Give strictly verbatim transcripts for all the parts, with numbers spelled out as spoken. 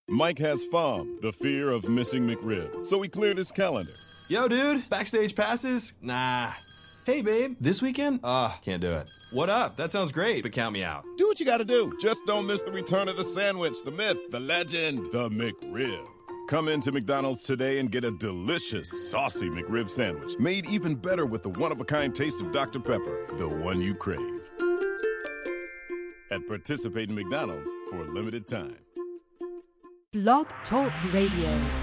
Mike has FOM, the fear of missing McRib, so he cleared his calendar. Yo, dude, backstage passes? Nah. Hey, babe, this weekend? Uh, can't do it. What up? That sounds great, but count me out. Do what you gotta do. Just don't miss the return of the sandwich, the myth, the legend, the McRib. Come into McDonald's today and get a delicious, saucy McRib sandwich, made even better with the one-of-a-kind taste of Doctor Pepper, the one you crave. At participating McDonald's for a limited time. Blog Talk Radio.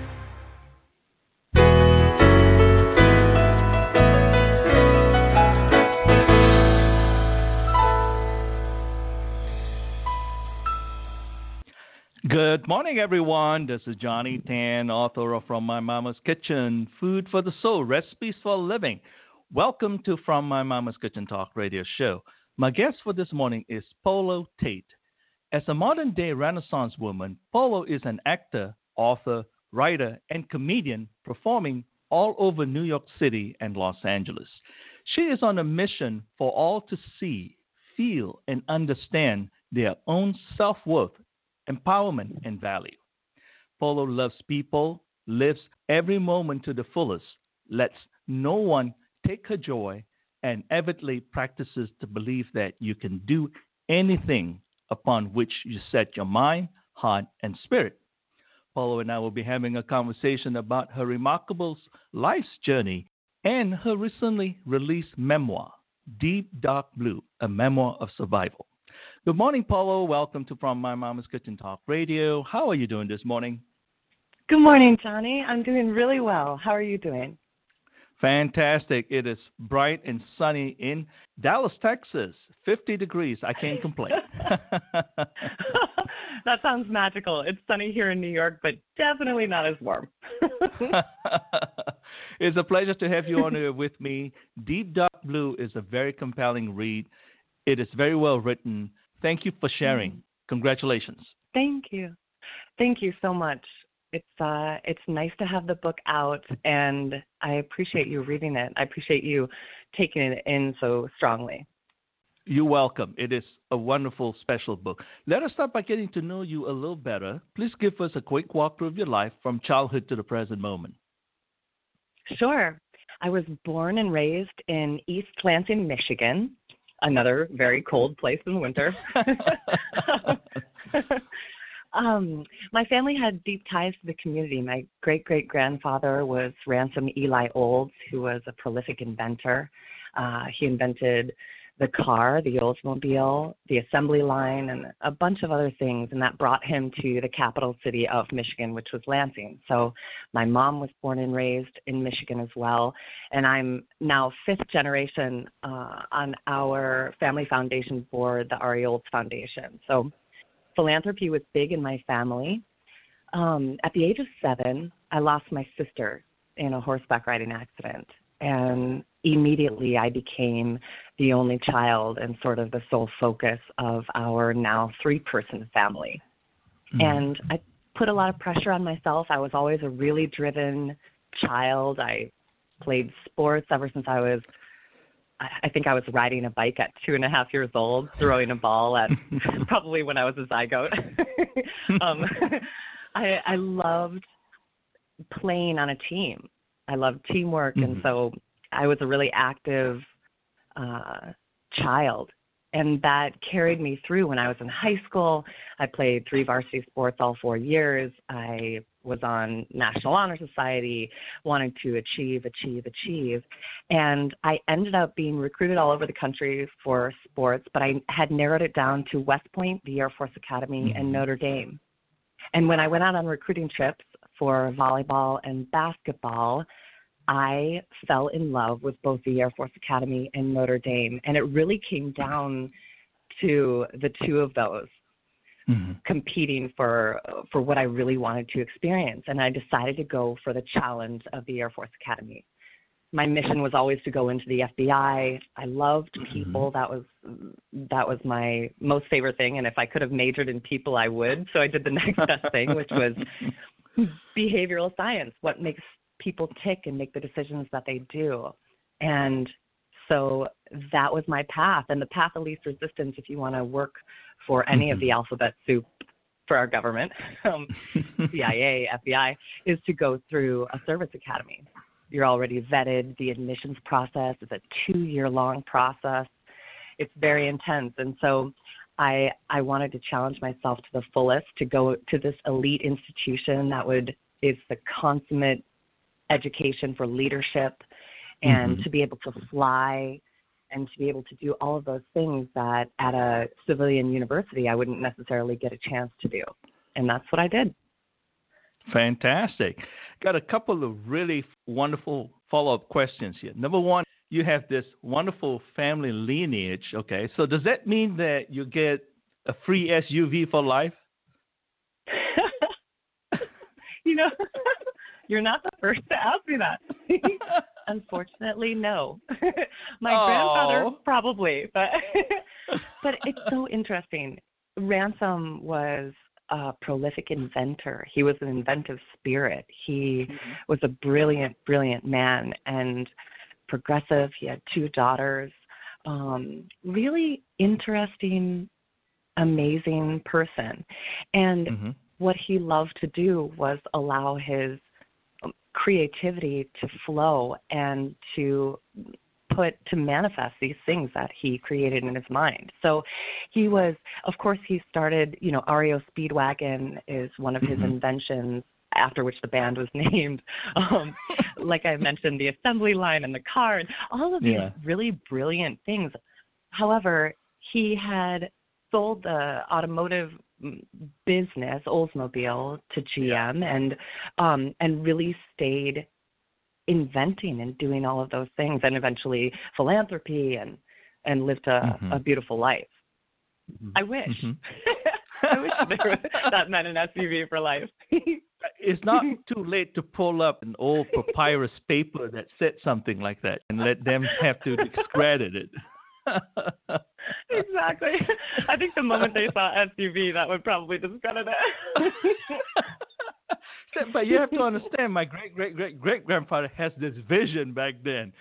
Good morning, everyone. This is Johnny Tan, author of From My Mama's Kitchen, Food for the Soul, Recipes for a Living. Welcome to From My Mama's Kitchen Talk Radio Show. My guest for this morning is Polo Tate. As a modern-day Renaissance woman, Polo is an actor, author, writer, and comedian performing all over New York City and Los Angeles. She is on a mission for all to see, feel, and understand their own self-worth, empowerment, and value. Polo loves people, lives every moment to the fullest, lets no one take her joy, and avidly practices to believe that you can do anything upon which you set your mind, heart, and spirit. Polo and I will be having a conversation about her remarkable life's journey and her recently released memoir, Deep Dark Blue, a memoir of survival. Good morning, Polo. Welcome to From My Mama's Kitchen Talk Radio. How are you doing this morning? Good morning, Johnny. I'm doing really well. How are you doing? Fantastic. It is bright and sunny in Dallas, Texas. fifty degrees. I can't complain. That sounds magical. It's sunny here in New York, but definitely not as warm. It's a pleasure to have you on here with me. Deep Dark Blue is a very compelling read. It is very well written. Thank you for sharing. Congratulations. Thank you. Thank you so much. It's uh, it's nice to have the book out, and I appreciate you reading it. I appreciate you taking it in so strongly. You're welcome. It is a wonderful, special book. Let us start by getting to know you a little better. Please give us a quick walkthrough of your life from childhood to the present moment. Sure. I was born and raised in East Lansing, Michigan. Another very cold place in the winter. um, my family had deep ties to the community. My great-great-grandfather was Ransom Eli Olds, who was a prolific inventor. Uh, he invented the car, the Oldsmobile, the assembly line, and a bunch of other things, and that brought him to the capital city of Michigan, which was Lansing. So my mom was born and raised in Michigan as well, and I'm now fifth generation uh, on our family foundation board, the Ari Olds Foundation. So philanthropy was big in my family. Um, at the age of seven, I lost my sister in a horseback riding accident, and immediately I became the only child and sort of the sole focus of our now three-person family. Mm-hmm. And I put a lot of pressure on myself. I was always a really driven child. I played sports ever since I was, I think I was riding a bike at two and a half years old, throwing a ball at probably when I was a zygote. um, I, I loved playing on a team. I loved teamwork, mm-hmm. and so I was a really active uh, child, and that carried me through when I was in high school. I played three varsity sports all four years. I was on National Honor Society, wanting to achieve, achieve, achieve, and I ended up being recruited all over the country for sports, but I had narrowed it down to West Point, the Air Force Academy, mm-hmm. and Notre Dame. And when I went out on recruiting trips for volleyball and basketball, I fell in love with both the Air Force Academy and Notre Dame, and it really came down to the two of those mm-hmm. competing for for what I really wanted to experience, and I decided to go for the challenge of the Air Force Academy. My mission was always to go into the F B I. I loved people. Mm-hmm. That was that was my most favorite thing, and if I could have majored in people, I would. So I did the next best thing, which was behavioral science. What makes people tick and make the decisions that they do. And so that was my path, and the path of least resistance if you want to work for any mm-hmm. of the alphabet soup for our government, um, C I A, F B I, is to go through a service academy. You're already vetted. The admissions process is a two-year-long process. It's very intense. And so I I wanted to challenge myself to the fullest to go to this elite institution that would is the consummate education for leadership, and mm-hmm. to be able to fly and to be able to do all of those things that at a civilian university I wouldn't necessarily get a chance to do. And that's what I did. Fantastic. Got a couple of really wonderful follow-up questions here. Number one, you have this wonderful family lineage, okay? So does that mean that you get a free S U V for life? You know, you're not the first to ask me that. Unfortunately, no. My oh. grandfather probably, but but it's so interesting. Ransom was a prolific inventor. He was an inventive spirit. He mm-hmm. was a brilliant, brilliant man and progressive. He had two daughters. Um, really interesting, amazing person. And mm-hmm. what he loved to do was allow his creativity to flow and to put to manifest these things that he created in his mind. So he was, of course, he started, you know, R E O Speedwagon is one of his mm-hmm. inventions, after which the band was named. Um, like I mentioned, the assembly line and the car and all of these yeah. really brilliant things. However, he had sold the automotive business, Oldsmobile, to G M, yeah. and um, and really stayed inventing and doing all of those things, and eventually philanthropy, and and lived a, mm-hmm. a beautiful life. Mm-hmm. I wish. Mm-hmm. I wish there was, that meant an S U V for life. It's not too late to pull up an old papyrus paper that said something like that and let them have to discredit it. Exactly. I think the moment they saw S U V, that would probably discredit it. But you have to understand, my great great great great grandfather has this vision back then.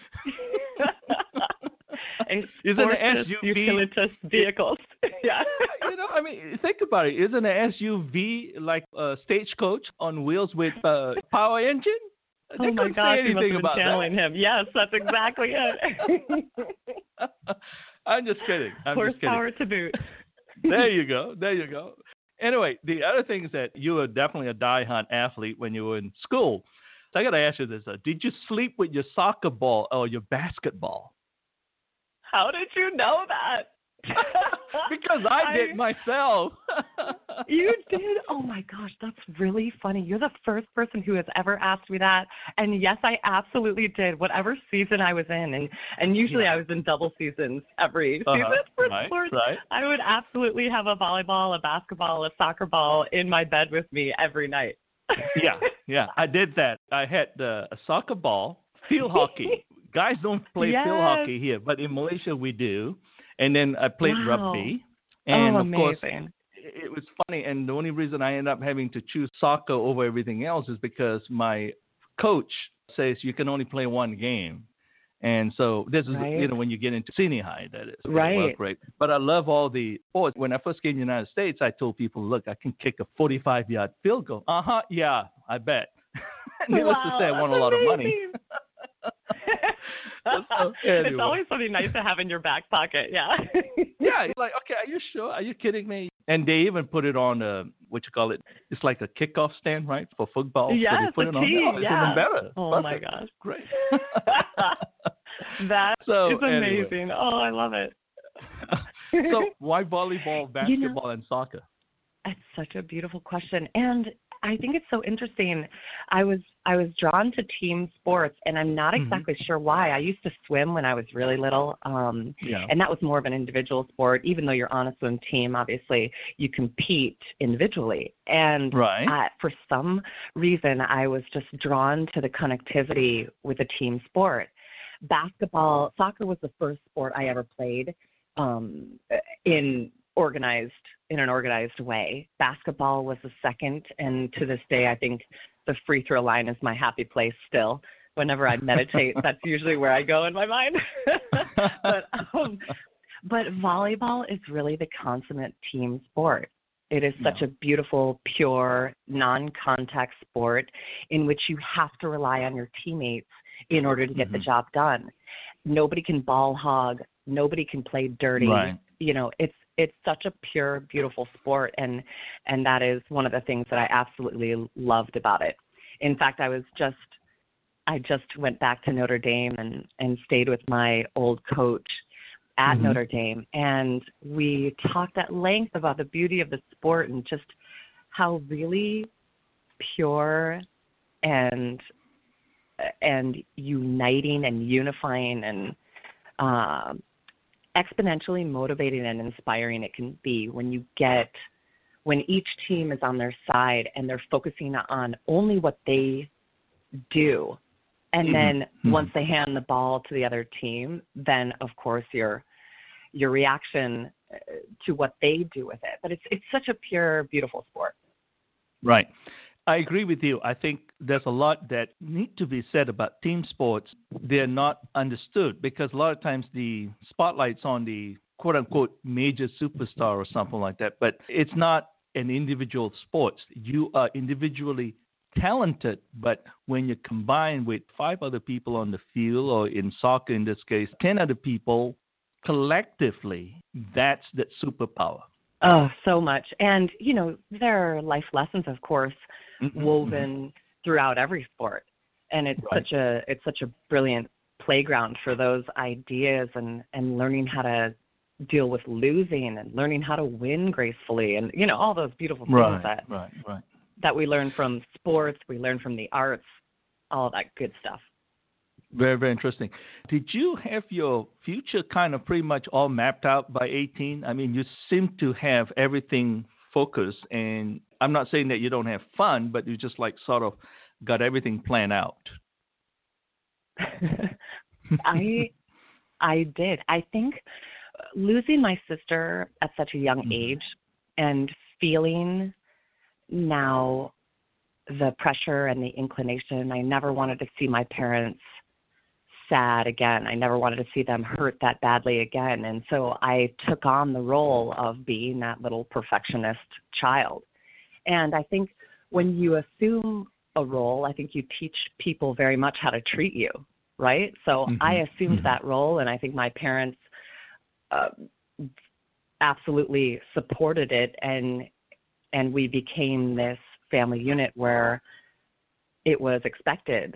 Isn't an S U V utilitarian vehicles? Yeah. You know, I mean, think about it. Isn't an S U V like a stagecoach on wheels with a power engine? They oh my gosh, you must have been channeling him. Yes, that's exactly it. I'm just kidding. I'm Horsepower just kidding. to boot. There you go. There you go. Anyway, the other thing is that you were definitely a die-hard athlete when you were in school. So I got to ask you this. Uh, did you sleep with your soccer ball or your basketball? How did you know that? Because I, I did myself. You did? Oh, my gosh, that's really funny. You're the first person who has ever asked me that. And, yes, I absolutely did, whatever season I was in. And, and usually yeah. I was in double seasons every uh-huh. season for right, sports. Right. I would absolutely have a volleyball, a basketball, a soccer ball in my bed with me every night. yeah, yeah, I did that. I had uh, a soccer ball, field hockey. Guys don't play yes. field hockey here, but in Malaysia we do. And then I played wow. rugby. And, oh, of amazing. course, it was funny. And the only reason I ended up having to choose soccer over everything else is because my coach says you can only play one game. And so this is, right. you know, when you get into senior high, that is. Right. Well, great. But I love all the sports. When I first came to the United States, I told people, look, I can kick a forty-five-yard field goal. Uh-huh, yeah, I bet. Needless wow, to say, I won a lot of money. So, anyway. It's always something nice to have in your back pocket, yeah. Yeah, you're like, okay, are you sure? Are you kidding me? And they even put it on, a, what you call it, it's like a kickoff stand, right, for football. Yes, so they put a it on tee, there. Oh, it's yeah. even better. Oh, Perfect. my gosh. Great. That so, is amazing. Anyway. Oh, I love it. So why volleyball, basketball, you know, and soccer? It's such a beautiful question. And I think it's so interesting. I was I was drawn to team sports, and I'm not exactly mm-hmm. sure why. I used to swim when I was really little, um, yeah. and that was more of an individual sport. Even though you're on a swim team, obviously, you compete individually. And right. uh, for some reason, I was just drawn to the connectivity with a team sport. Basketball, soccer was the first sport I ever played um, in organized in an organized way. Basketball was the second, and to this day, I think the free throw line is my happy place still. Whenever I meditate, that's usually where I go in my mind. but um, but volleyball is really the consummate team sport. It is such Yeah. a beautiful, pure, non-contact sport in which you have to rely on your teammates in order to get Mhm. the job done. Nobody can ball hog. Nobody can play dirty. Right. You know, it's it's such a pure, beautiful sport, and and that is one of the things that I absolutely loved about it. In fact, I was just I just went back to Notre Dame and, and stayed with my old coach at Mhm. Notre Dame, and we talked at length about the beauty of the sport and just how really pure and and uniting and unifying and um, exponentially motivating and inspiring it can be when you get when each team is on their side and they're focusing on only what they do. And Mhm. then Mhm. once they hand the ball to the other team, then of course your your reaction uh, to what they do with it. But it's it's such a pure, beautiful sport. Right. I agree with you. I think there's a lot that need to be said about team sports. They're not understood because a lot of times the spotlight's on the quote unquote major superstar or something like that. But it's not an individual sport. You are individually talented, but when you combine with five other people on the field, or in soccer in this case, ten other people collectively, that's that superpower. Oh, so much. And, you know, there are life lessons, of course, Mhm, woven throughout every sport. And it's Right. such a it's such a brilliant playground for those ideas and, and learning how to deal with losing and learning how to win gracefully and, you know, all those beautiful things Right, that, right, right. that we learn from sports, we learn from the arts, all that good stuff. Very, very interesting. Did you have your future kind of pretty much all mapped out by eighteen? I mean, you seem to have everything focused, and I'm not saying that you don't have fun, but you just like sort of got everything planned out. I I did. I think losing my sister at such a young Mhm. age and feeling now the pressure and the inclination, I never wanted to see my parents sad again. I never wanted to see them hurt that badly again. And so I took on the role of being that little perfectionist child. And I think when you assume a role, I think you teach people very much how to treat you, right? So Mhm. I assumed Mhm. that role, and I think my parents uh, absolutely supported it, and and we became this family unit where it was expected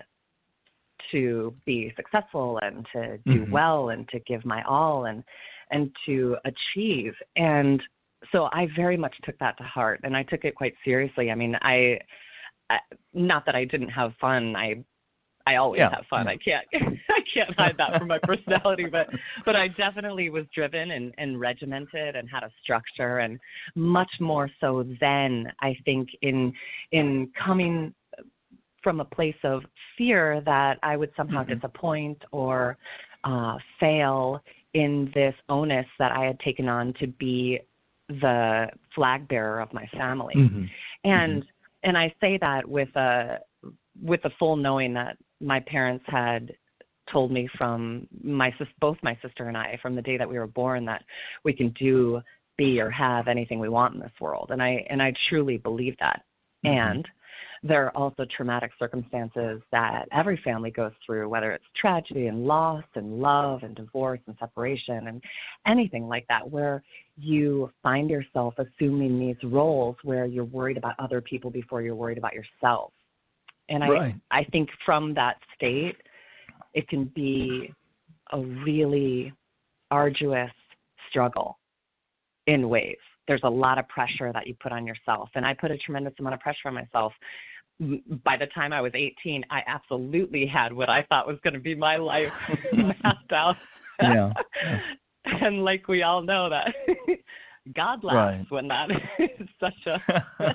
to be successful and to do Mhm. well and to give my all and and to achieve. And so I very much took that to heart, and I took it quite seriously. I mean, I, I not that I didn't have fun. I I always Yeah, have fun. yeah. I can't I can't hide that from my personality, but but I definitely was driven and, and regimented and had a structure, and much more so then I think in in coming from a place of fear that I would somehow Mhm. disappoint or uh, fail in this onus that I had taken on to be the flag bearer of my family. Mhm. And Mhm. and I say that with a with the full knowing that my parents had told me from my sis both my sister and I from the day that we were born that we can do, be, or have anything we want in this world. And I and I truly believe that. Mhm. And there are also traumatic circumstances that every family goes through, whether it's tragedy and loss and love and divorce and separation and anything like that, where you find yourself assuming these roles where you're worried about other people before you're worried about yourself. And I, Right. I think from that state, it can be a really arduous struggle in ways. There's a lot of pressure that you put on yourself. And I put a tremendous amount of pressure on myself. By the time I was eighteen, I absolutely had what I thought was going to be my life mapped out. Yeah. And like we all know that God laughs Right. when that is such a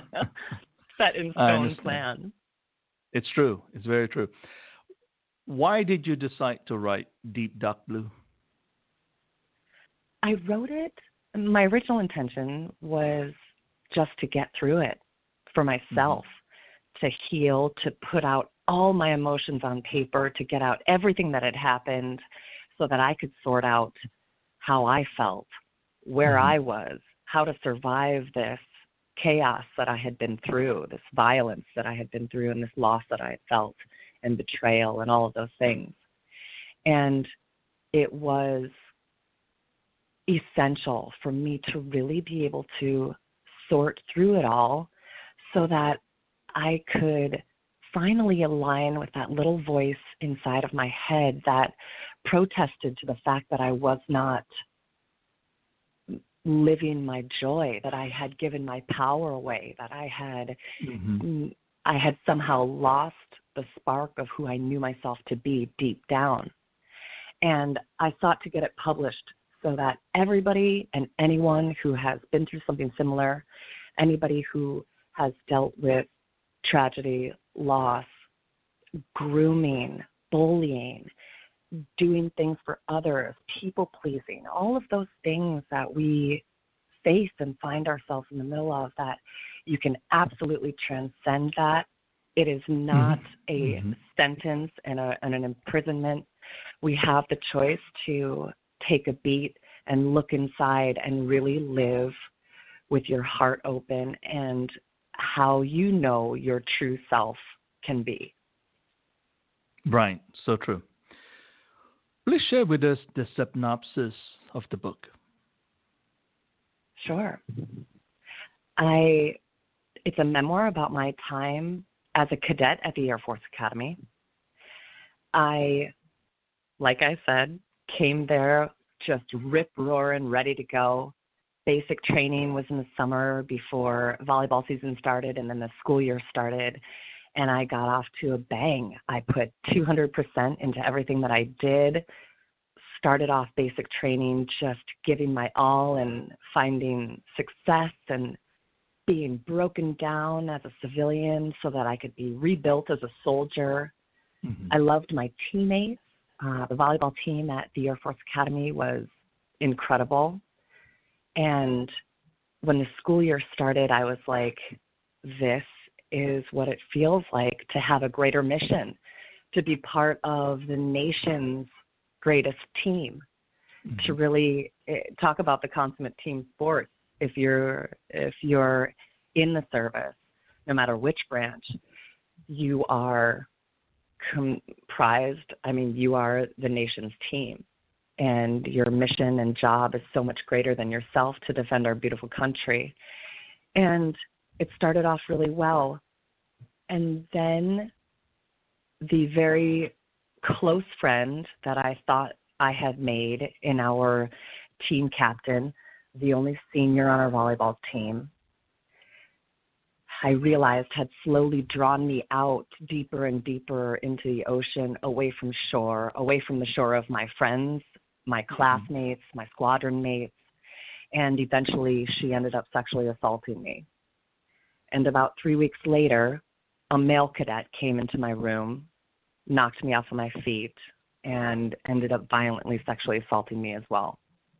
set in I stone understand. plan. It's true. It's very true. Why did you decide to write Deep Dark Blue? I wrote it. My original intention was just to get through it for myself, to heal, to put out all my emotions on paper, to get out everything that had happened so that I could sort out how I felt, where Mhm. I was, how to survive this chaos that I had been through, this violence that I had been through, and this loss that I had felt, and betrayal, and all of those things. And it was essential for me to really be able to sort through it all so that I could finally align with that little voice inside of my head that protested to the fact that I was not living my joy, that I had given my power away, that I had mm-hmm. I had somehow lost the spark of who I knew myself to be deep down. And I sought to get it published so that everybody and anyone who has been through something similar, anybody who has dealt with tragedy, loss, grooming, bullying, doing things for others, people pleasing, all of those things that we face and find ourselves in the middle of, that you can absolutely transcend that. It is not mm-hmm. a mm-hmm. sentence and, a, and an imprisonment. We have the choice to take a beat and look inside and really live with your heart open and how you know your true self can be. Right, so true. Please share with us the synopsis of the book. Sure. I, it's a memoir about my time as a cadet at the Air Force Academy. I, like I said, came there just rip-roaring, ready to go. Basic training was in the summer before volleyball season started, and then the school year started, and I got off to a bang. I put two hundred percent into everything that I did, started off basic training just giving my all and finding success and being broken down as a civilian so that I could be rebuilt as a soldier. Mm-hmm. I loved my teammates. Uh, the volleyball team at the Air Force Academy was incredible. And when the school year started, I was like, this is what it feels like to have a greater mission, to be part of the nation's greatest team, mm-hmm. to really talk about the consummate team sport. If you're if you're in the service, no matter which branch, you are comprised, I mean, you are the nation's team. And your mission and job is so much greater than yourself to defend our beautiful country. And it started off really well. And then the very close friend that I thought I had made in our team captain, the only senior on our volleyball team, I realized had slowly drawn me out deeper and deeper into the ocean, away from shore, away from the shore of my friends, my classmates, my squadron mates, and eventually she ended up sexually assaulting me. And about three weeks later, a male cadet came into my room, knocked me off of my feet, and ended up violently sexually assaulting me as well.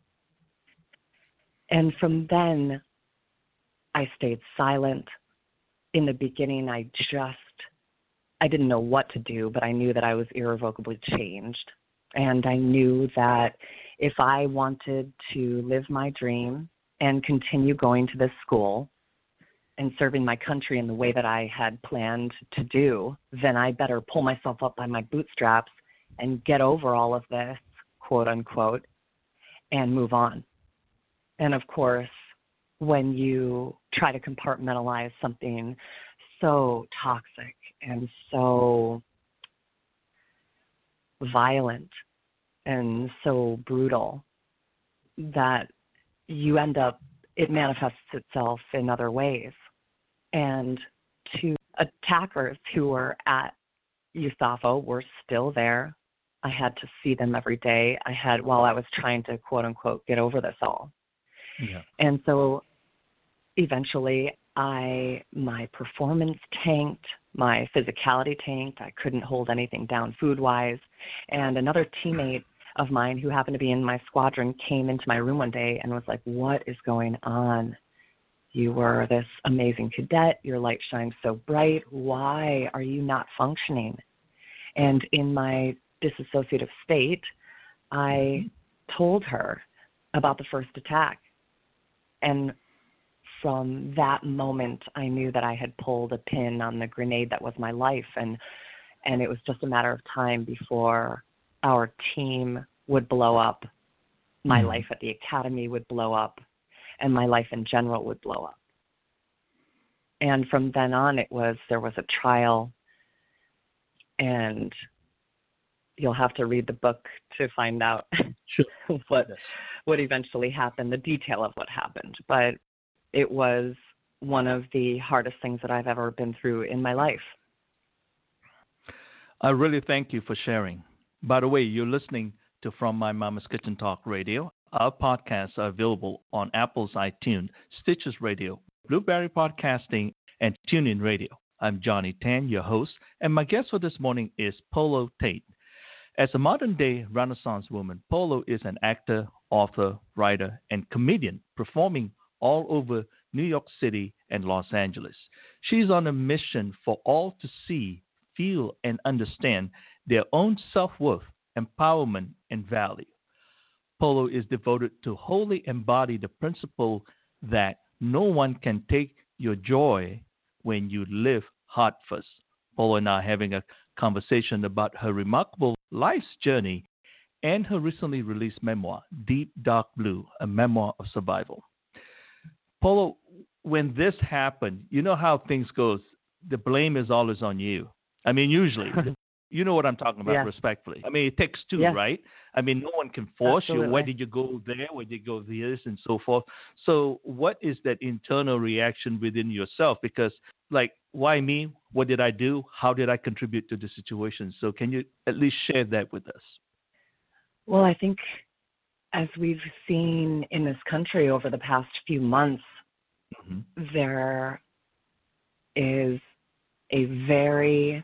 And from then, I stayed silent. In the beginning, I just, I didn't know what to do, but I knew that I was irrevocably changed. And I knew that if I wanted to live my dream and continue going to this school and serving my country in the way that I had planned to do, then I better pull myself up by my bootstraps and get over all of this, quote unquote, and move on. And of course, when you try to compartmentalize something so toxic and so violent and so brutal, that you end up, it manifests itself in other ways. And to attackers who were at U S A F O were still there. I had to see them every day. I had, while I was trying to, quote unquote, get over this all. Yeah. And so eventually I, my performance tanked, my physicality tanked. I couldn't hold anything down food-wise. And another teammate of mine who happened to be in my squadron came into my room one day and was like, what is going on? You were this amazing cadet. Your light shines so bright. Why are you not functioning? And in my disassociative state, I told her about the first attack. And from that moment, I knew that I had pulled a pin on the grenade that was my life, and and it was just a matter of time before our team would blow up, my Mm-hmm. life at the academy would blow up, and my life in general would blow up. And from then on, it was there was a trial, and you'll have to read the book to find out Sure. what Yes. what eventually happened, the detail of what happened. But it was one of the hardest things that I've ever been through in my life. I really thank you for sharing. By the way, you're listening to From My Mama's Kitchen Talk Radio. Our podcasts are available on Apple's iTunes, Stitches Radio, Blueberry Podcasting, and TuneIn Radio. I'm Johnny Tan, your host, and my guest for this morning is Polo Tate. As a modern-day Renaissance woman, Polo is an actor, author, writer, and comedian performing all over New York City and Los Angeles. She's on a mission for all to see, feel, and understand their own self-worth, empowerment, and value. Polo is devoted to wholly embody the principle that no one can take your joy when you live heart first. Polo and I are having a conversation about her remarkable life's journey and her recently released memoir, Deep Dark Blue, a memoir of survival. Polo, when this happened, you know how things goes. The blame is always on you. I mean, usually. You know what I'm talking about, Yeah. respectfully. I mean, it takes two, Yeah. right? I mean, no one can force Absolutely. you. Why did you go there? Why did you go this? And so forth. So what is that internal reaction within yourself? Because, like, why me? What did I do? How did I contribute to the situation? So can you at least share that with us? Well, I think as we've seen in this country over the past few months, Mm-hmm. there is a very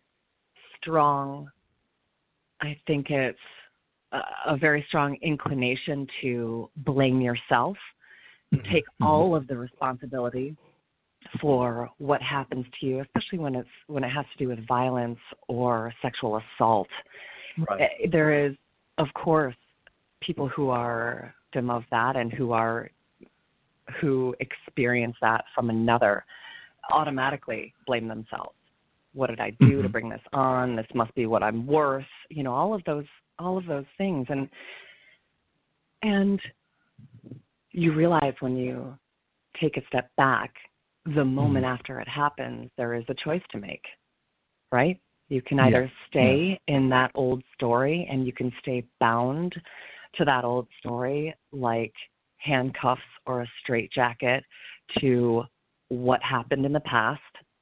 strong, I think it's a, a very strong inclination to blame yourself, Mm-hmm. take Mm-hmm. all of the responsibility for what happens to you, especially when it's when it has to do with violence or sexual assault. Right. Eh, There is, of course, people who are victim of that and who are who experience that from another automatically blame themselves. What did I do Mm-hmm. to bring this on? This must be what I'm worth. You know, all of those all of those things. And and you realize when you take a step back, the moment Mhm. after it happens, there is a choice to make, right? You can Yeah. either stay in that old story and you can stay bound to that old story like handcuffs or a straitjacket to what happened in the past,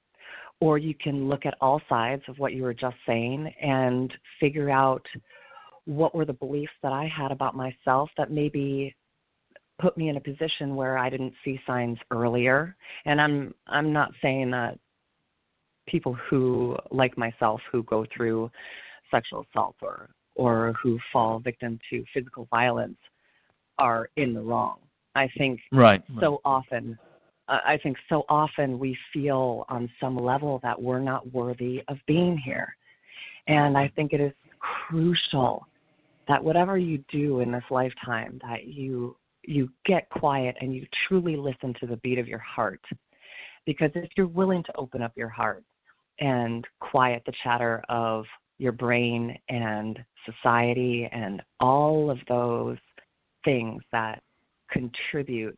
or you can look at all sides of what you were just saying and figure out what were the beliefs that I had about myself that maybe put me in a position where I didn't see signs earlier. And I'm I'm not saying that people who, like myself, who go through sexual assault or or who fall victim to physical violence are in the wrong. I think Right. so often, uh, I think so often we feel on some level that we're not worthy of being here. And I think it is crucial that whatever you do in this lifetime, that you you get quiet and you truly listen to the beat of your heart. Because if you're willing to open up your heart and quiet the chatter of your brain and society and all of those things that contribute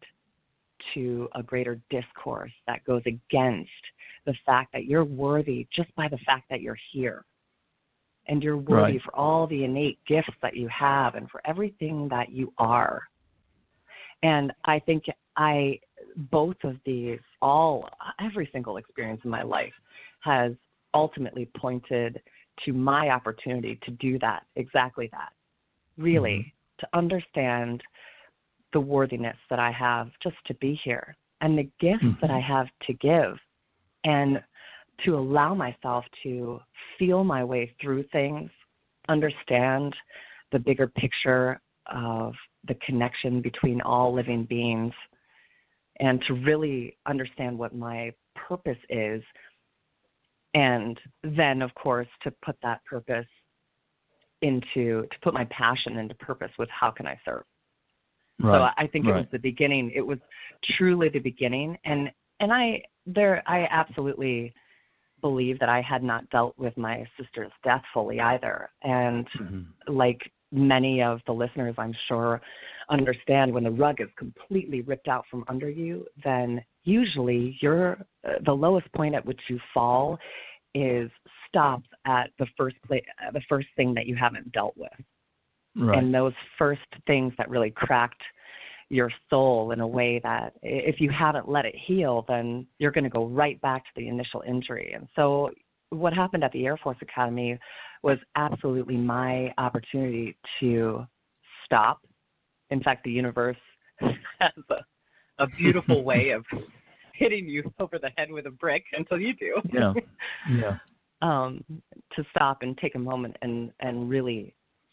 to a greater discourse that goes against the fact that you're worthy just by the fact that you're here. And you're worthy Right. for all the innate gifts that you have and for everything that you are. And I think I, both of these, all, every single experience in my life has ultimately pointed to my opportunity to do that, exactly that. Really, Mm-hmm. to understand the worthiness that I have just to be here and the gifts Mm-hmm. that I have to give, and to allow myself to feel my way through things, understand the bigger picture of the connection between all living beings, and to really understand what my purpose is. And then, of course, to put that purpose into, to put my passion into purpose with how can I serve? Right. So I think right. it was the beginning. It was truly the beginning. And, and I, there, I absolutely believe that I had not dealt with my sister's death fully either. And Mm-hmm. like many of the listeners, I'm sure, understand when the rug is completely ripped out from under you, then usually you're, uh, the lowest point at which you fall is stops at the first place, the first thing that you haven't dealt with. Right. And those first things that really cracked your soul in a way that if you haven't let it heal, then you're going to go right back to the initial injury. And so what happened at the Air Force Academy was absolutely my opportunity to stop. In fact, the universe has a, a beautiful way of hitting you over the head with a brick until you do. Yeah. Yeah. um, to stop and take a moment and, and really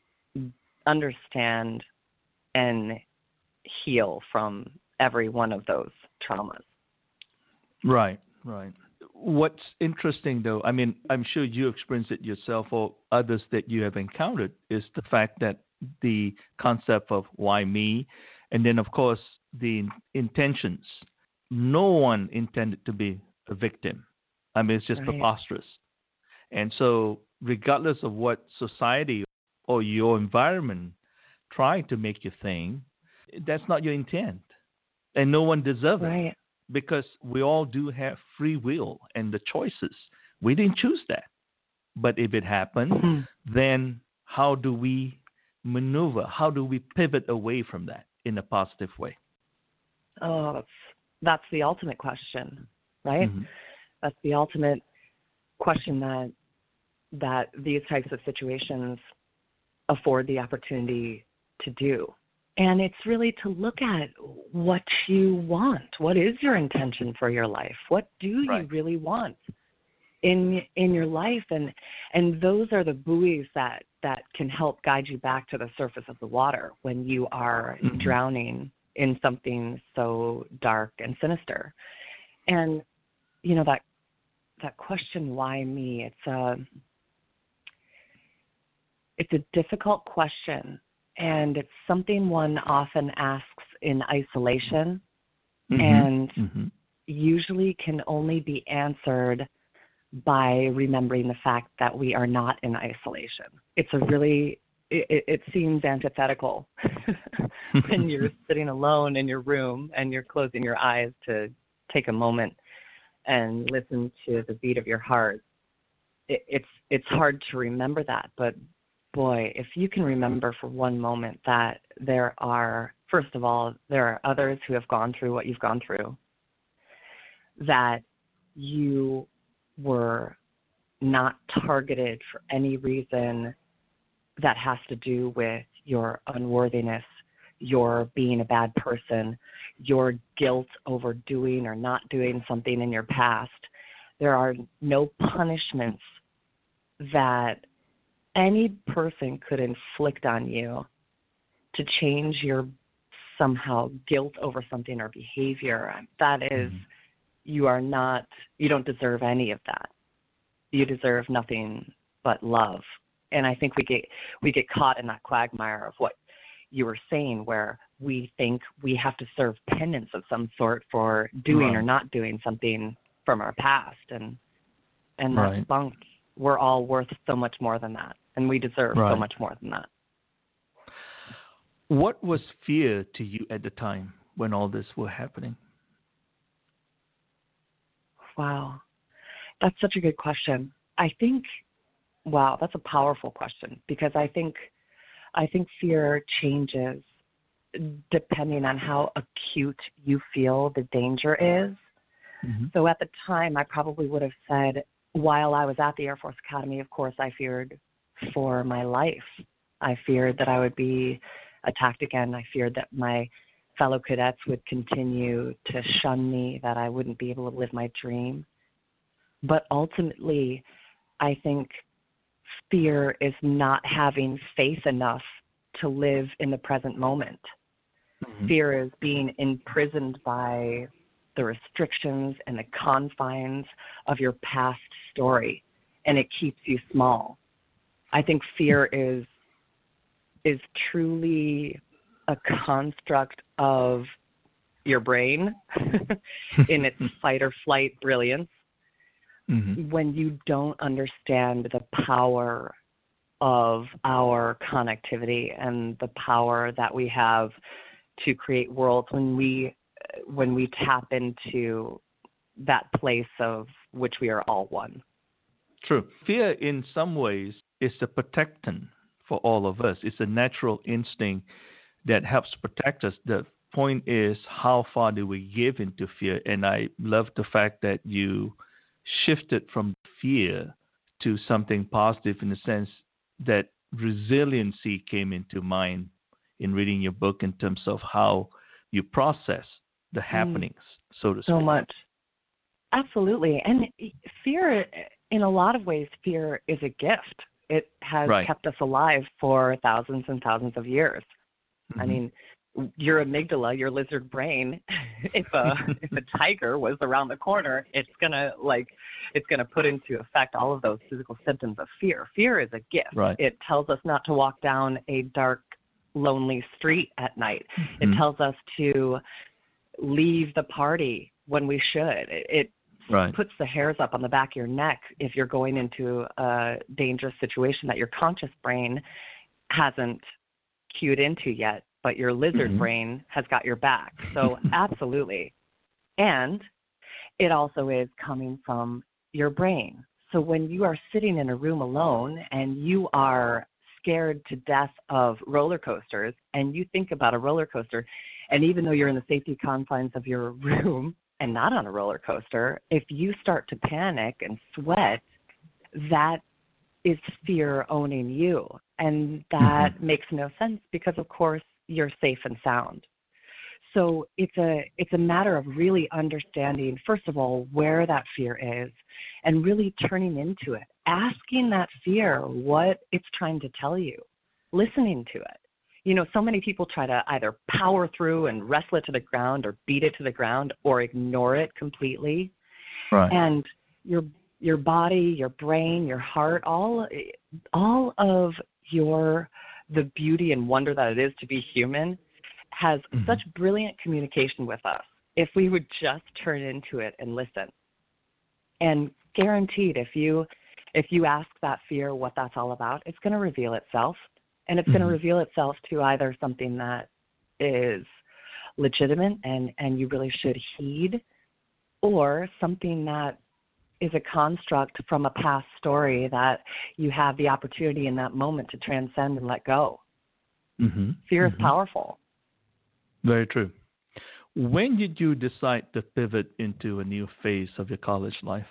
understand and heal from every one of those traumas. Right, right. What's interesting, though, I mean, I'm sure you experienced it yourself or others that you have encountered, is the fact that the concept of why me, and then, of course, the intentions. No one intended to be a victim. I mean, it's just Right. preposterous. And so, regardless of what society or your environment trying to make you think, that's not your intent. And no one deserves Right. it. Because we all do have free will and the choices. We didn't choose that. But if it happened, Mm-hmm. then how do we maneuver? How do we pivot away from that in a positive way? Oh, that's, that's the ultimate question, right? Mm-hmm. That's the ultimate question that that these types of situations afford the opportunity to do. And it's really to look at what you want. What is your intention for your life? What do Right. you really want in in your life? And and those are the buoys that, that can help guide you back to the surface of the water when you are Mm-hmm. drowning in something so dark and sinister. And, you know, that that question, why me? It's a it's a difficult question. And it's something one often asks in isolation, Mm-hmm. and Mm-hmm. usually can only be answered by remembering the fact that we are not in isolation. It's a really, it, it seems antithetical when you're sitting alone in your room and you're closing your eyes to take a moment and listen to the beat of your heart. It, it's it's hard to remember that, but boy, if you can remember for one moment that there are, first of all, there are others who have gone through what you've gone through, that you were not targeted for any reason that has to do with your unworthiness, your being a bad person, your guilt over doing or not doing something in your past. There are no punishments that any person could inflict on you to change your somehow guilt over something or behavior. That is, mm-hmm. you are not, you don't deserve any of that. You deserve nothing but love. And I think we get we get caught in that quagmire of what you were saying, where we think we have to serve penance of some sort for doing right. or not doing something from our past, and and that's right. bunk. We're all worth so much more than that, and we deserve right. so much more than that. What was fear to you at the time when all this was happening? Wow, that's such a good question. I think, wow, that's a powerful question, because I think, I think fear changes depending on how acute you feel the danger is. Mm-hmm. So at the time, I probably would have said, while I was at the Air Force Academy, of course, I feared for my life. I feared that I would be attacked again. I feared that my fellow cadets would continue to shun me, that I wouldn't be able to live my dream. But ultimately, I think fear is not having faith enough to live in the present moment. Mm-hmm. Fear is being imprisoned by the restrictions and the confines of your past story, and it keeps you small. I think fear is is truly a construct of your brain in its fight or flight brilliance. Mm-hmm. When you don't understand the power of our connectivity and the power that we have to create worlds, when we when we tap into that place of which we are all one. True. Fear in some ways is a protectant for all of us. It's a natural instinct that helps protect us. The point is, how far do we give into fear? And I love the fact that you shifted from fear to something positive, in the sense that resiliency came into mind in reading your book, in terms of how you process the happenings, mm, so to speak. So much. Absolutely. And fear, in a lot of ways, fear is a gift. It has right. kept us alive for thousands and thousands of years. Mm-hmm. I mean, your amygdala, your lizard brain, if a if a tiger was around the corner, it's gonna like it's gonna put into effect all of those physical symptoms of fear. Fear is a gift. Right. It tells us not to walk down a dark, lonely street at night. Mm-hmm. It tells us to leave the party when we should. It, it right. puts the hairs up on the back of your neck if you're going into a dangerous situation that your conscious brain hasn't cued into yet, but your lizard mm-hmm. brain has got your back. So absolutely. And it also is coming from your brain. So when you are sitting in a room alone and you are scared to death of roller coasters, and you think about a roller coaster, and even though you're in the safety confines of your room and not on a roller coaster, if you start to panic and sweat, that is fear owning you. And that mm-hmm. makes no sense, because, of course, you're safe and sound. So it's a it's a matter of really understanding, first of all, where that fear is, and really turning into it, asking that fear what it's trying to tell you, listening to it. You know, so many people try to either power through and wrestle it to the ground, or beat it to the ground, or ignore it completely. Right. And your your body, your brain, your heart, all all of your the beauty and wonder that it is to be human has mm-hmm. such brilliant communication with us if we would just turn into it and listen. And guaranteed, if you if you ask that fear what that's all about, it's going to reveal itself. And it's mm-hmm. going to reveal itself to either something that is legitimate and, and you really should heed, or something that is a construct from a past story that you have the opportunity in that moment to transcend and let go. Mm-hmm. Fear mm-hmm. is powerful. Very true. When did you decide to pivot into a new phase of your college life?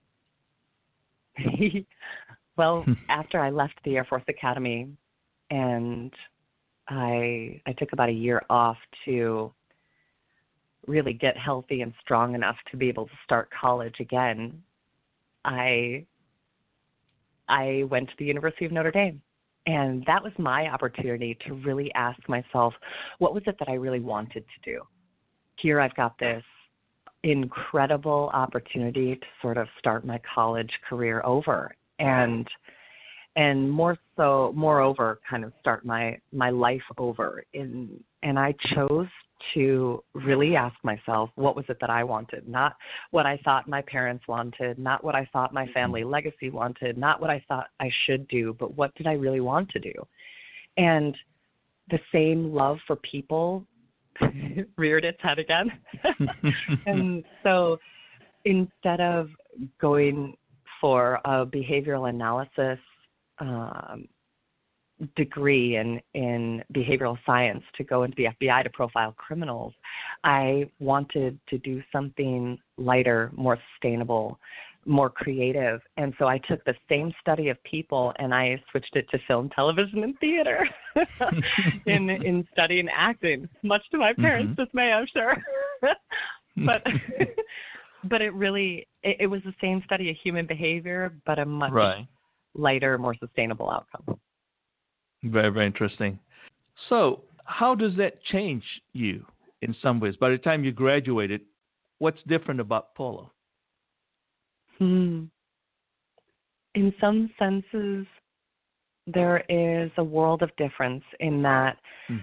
Well, after I left the Air Force Academy, and I I took about a year off to really get healthy and strong enough to be able to start college again, I I went to the University of Notre Dame. And that was my opportunity to really ask myself, what was it that I really wanted to do? Here I've got this incredible opportunity to sort of start my college career over, and and more so, moreover, kind of start my, my life over. In, and I chose to really ask myself, what was it that I wanted? Not what I thought my parents wanted, not what I thought my family legacy wanted, not what I thought I should do, but what did I really want to do? And the same love for people reared its head again. And so instead of going for a behavioral analysis um, degree in, in behavioral science to go into the F B I to profile criminals, I wanted to do something lighter, more sustainable, more creative. And so I took the same study of people and I switched it to film, television, and theater in in studying acting, much to my parents' mm-hmm. dismay, I'm sure. but but it really, it, it was the same study of human behavior, but a much right. lighter, more sustainable outcome. Very, very interesting. So how does that change you in some ways? By the time you graduated, what's different about Polo? Hmm. In some senses, there is a world of difference in that mm-hmm.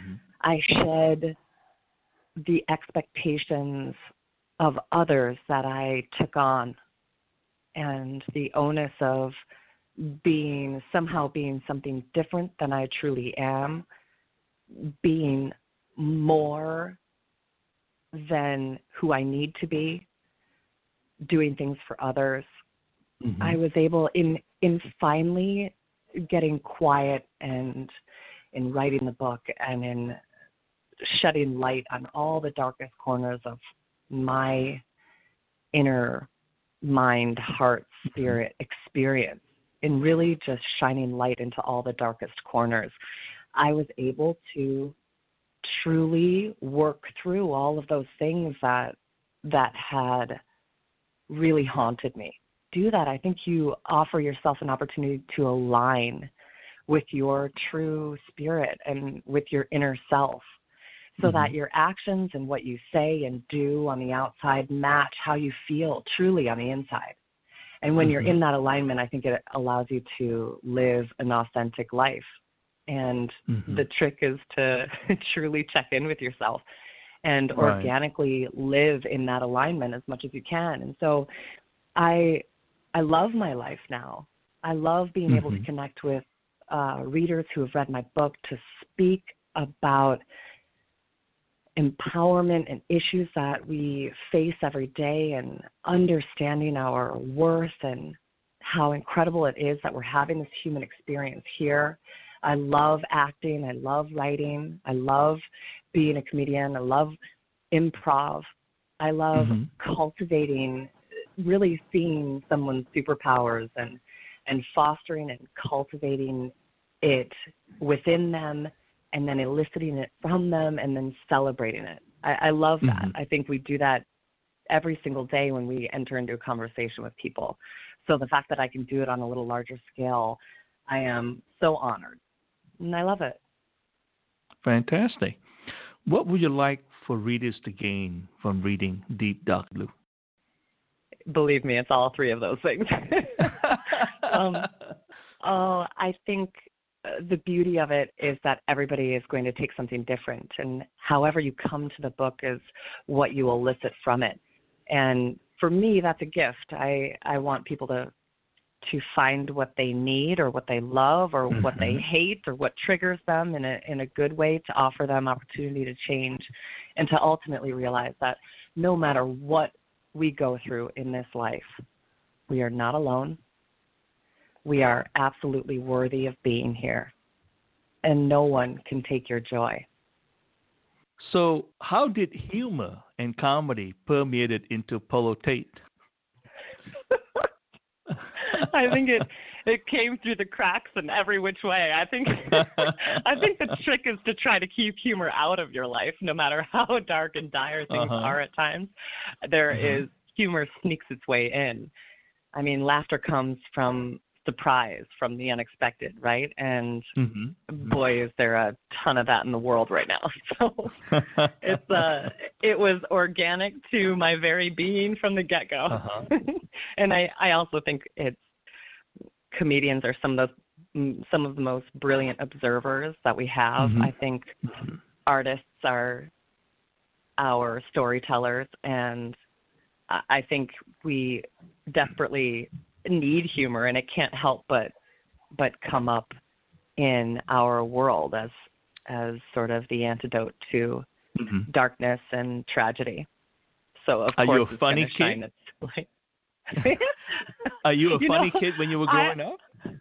I shed the expectations of others that I took on and the onus of being somehow being something different than I truly am, being more than who I need to be, doing things for others. Mm-hmm. I was able in in finally getting quiet and in writing the book and in shedding light on all the darkest corners of my inner mind, heart, spirit experience, and really just shining light into all the darkest corners. I was able to truly work through all of those things that that had really haunted me. Do that. I think you offer yourself an opportunity to align with your true spirit and with your inner self, so mm-hmm. that your actions and what you say and do on the outside match how you feel truly on the inside. And when mm-hmm. you're in that alignment, I think it allows you to live an authentic life. And mm-hmm. the trick is to truly check in with yourself and right. organically live in that alignment as much as you can. And so I I love my life now. I love being mm-hmm. able to connect with uh, readers who have read my book, to speak about empowerment and issues that we face every day, and understanding our worth and how incredible it is that we're having this human experience here. I love acting. I love writing. I love being a comedian. I love improv. I love mm-hmm. cultivating, really seeing someone's superpowers and, and fostering and cultivating it within them, and then eliciting it from them, and then celebrating it. I, I love that. Mm-hmm. I think we do that every single day when we enter into a conversation with people. So the fact that I can do it on a little larger scale, I am so honored, and I love it. Fantastic. What would you like for readers to gain from reading Deep Dark Blue? Believe me, it's all three of those things. um, oh, I think the beauty of it is that everybody is going to take something different, and however you come to the book is what you elicit from it. And for me, that's a gift. I, I want people to to find what they need or what they love or mm-hmm. what they hate or what triggers them in a in a good way, to offer them opportunity to change, and to ultimately realize that no matter what we go through in this life, we are not alone. We are absolutely worthy of being here, and no one can take your joy. So how did humor and comedy permeated into Polo Tate? I think it it came through the cracks in every which way. I think I think the trick is to try to keep humor out of your life, no matter how dark and dire things uh-huh. are at times. There uh-huh. is humor sneaks its way in. I mean, laughter comes from surprise, from the unexpected, right? And mm-hmm. boy, is there a ton of that in the world right now. So it's uh, it was organic to my very being from the get-go. Uh-huh. And I, I also think it's comedians are some of those some of the most brilliant observers that we have. Mm-hmm. I think mm-hmm. artists are our storytellers, and I think we desperately need humor, and it can't help but but come up in our world as as sort of the antidote to mm-hmm. darkness and tragedy. So of are course, you a funny kid? Like... Are you a you funny know, kid when you were growing I... up?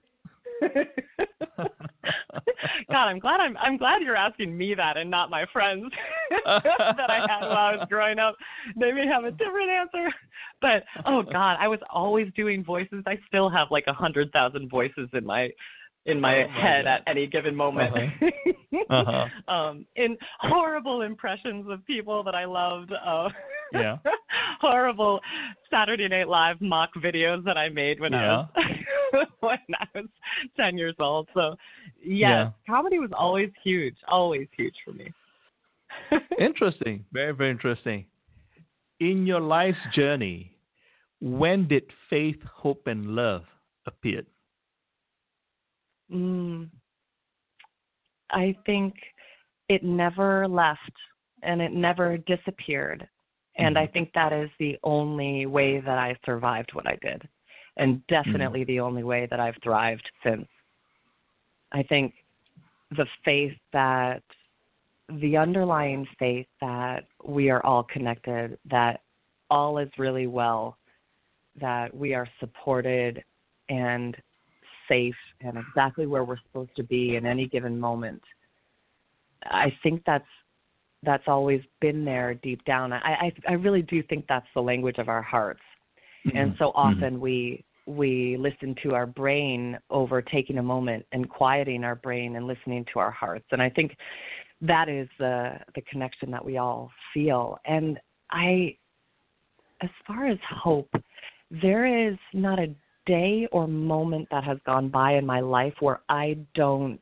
God, I'm glad I'm I'm glad you're asking me that and not my friends that I had while I was growing up. They may have a different answer. But oh God, I was always doing voices. I still have like a hundred thousand voices in my in my, oh my head God. At any given moment. Uh-huh. Uh-huh. um, in horrible impressions of people that I loved. Uh, yeah. Horrible Saturday Night Live mock videos that I made when yeah. I was when I was ten years old. So yes, yeah. comedy was always huge, always huge for me. Interesting. Very, very interesting. In your life's journey, when did faith, hope, and love appear? Mm, I think it never left and it never disappeared. And I think that is the only way that I survived what I did, and definitely mm. the only way that I've thrived since. I think the faith that, the underlying faith that we are all connected, that all is really well, that we are supported and safe and exactly where we're supposed to be in any given moment. I think that's that's always been there deep down. I, I, I really do think that's the language of our hearts. Mm-hmm. And so often mm-hmm. we we listen to our brain over taking a moment and quieting our brain and listening to our hearts. And I think that is the the connection that we all feel. And I, as far as hope, there is not a day or moment that has gone by in my life where I don't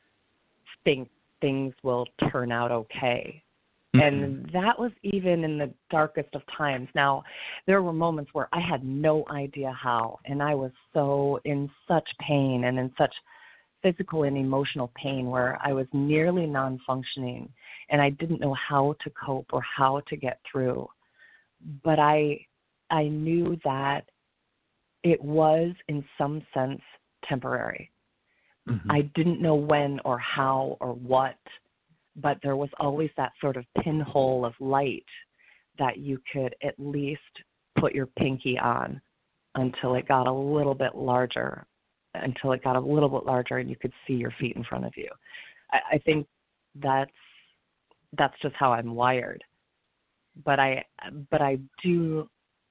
think things will turn out okay. Mm-hmm. And that was even in the darkest of times. Now, there were moments where I had no idea how, and I was so in such pain and in such physical and emotional pain where I was nearly non-functioning, and I didn't know how to cope or how to get through. But I, I knew that it was, in some sense, temporary. Mm-hmm. I didn't know when or how or what, but there was always that sort of pinhole of light that you could at least put your pinky on until it got a little bit larger, until it got a little bit larger and you could see your feet in front of you. I, I think that's that's just how I'm wired. But I but I do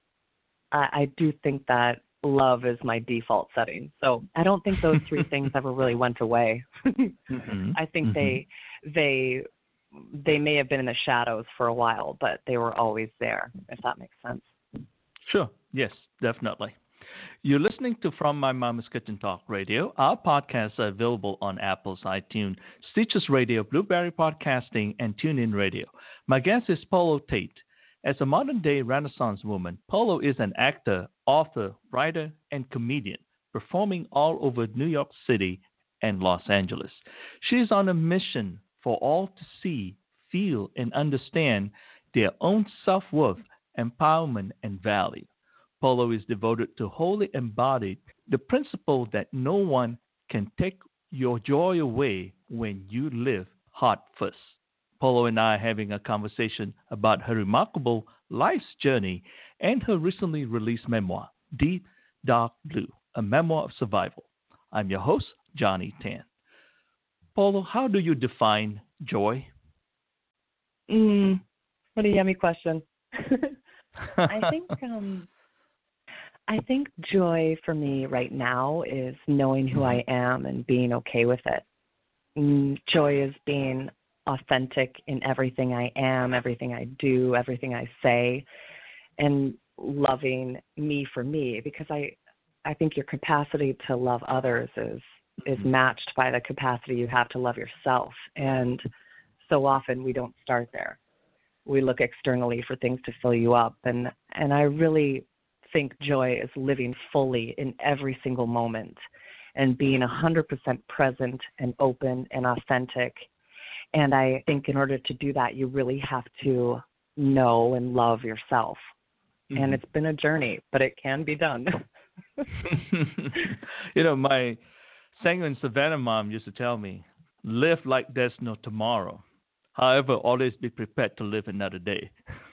I, I do think that love is my default setting. So I don't think those three things ever really went away. mm-hmm. I think mm-hmm. they they they may have been in the shadows for a while, but they were always there, if that makes sense. Sure. Yes, definitely. You're listening to From My Mama's Kitchen Talk Radio. Our podcasts are available on Apple's iTunes, Stitches Radio, Blueberry Podcasting, and TuneIn Radio. My guest is Polo Tate. As a modern-day Renaissance woman, Polo is an actor, author, writer, and comedian, performing all over New York City and Los Angeles. She is on a mission for all to see, feel, and understand their own self-worth, empowerment, and value. Polo is devoted to wholly embodied the principle that no one can take your joy away when you live heart first. Polo and I are having a conversation about her remarkable life's journey and her recently released memoir, Deep Dark Blue, a memoir of survival. I'm your host, Johnny Tan. Polo, how do you define joy? Mm, what a yummy question. I think um, I think joy for me right now is knowing who I am and being okay with it. Mm, joy is being authentic in everything I am, everything I do, everything I say, and loving me for me, because I, I think your capacity to love others is is matched by the capacity you have to love yourself. And so often we don't start there. We look externally for things to fill you up. And, and I really think joy is living fully in every single moment and being one hundred percent present and open and authentic. And I think in order to do that, you really have to know and love yourself. Mm-hmm. And it's been a journey, but it can be done. You know, my Sanguine Savannah mom used to tell me, live like there's no tomorrow. However, always be prepared to live another day.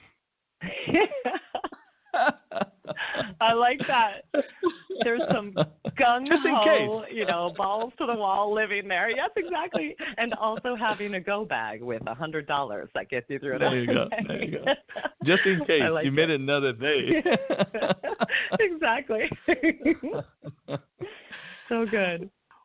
I like that. There's some gung-ho, you know, balls to the wall living there. Yes, exactly. And also having a go bag with a hundred dollars that gets you through it. There you go. There you go. Just in case like you made it another day. Exactly. So good.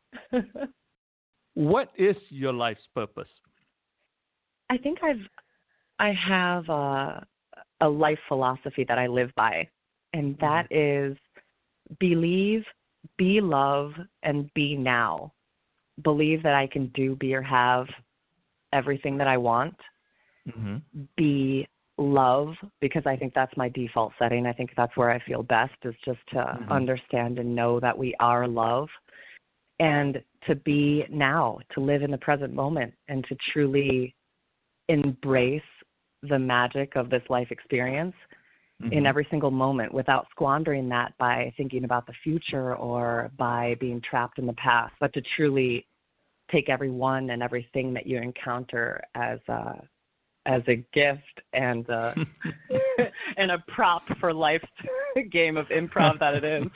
What is your life's purpose? I think I've I have a, a life philosophy that I live by, and that is believe, be love, and be now. Believe that I can do, be, or have everything that I want. Mm-hmm. Be love, because I think that's my default setting. I think that's where I feel best, is just to mm-hmm. understand and know that we are love. And to be now, to live in the present moment, and to truly embrace the magic of this life experience mm-hmm. in every single moment without squandering that by thinking about the future or by being trapped in the past, but to truly take everyone and everything that you encounter as a, as a gift and a, and a prop for life's game of improv that it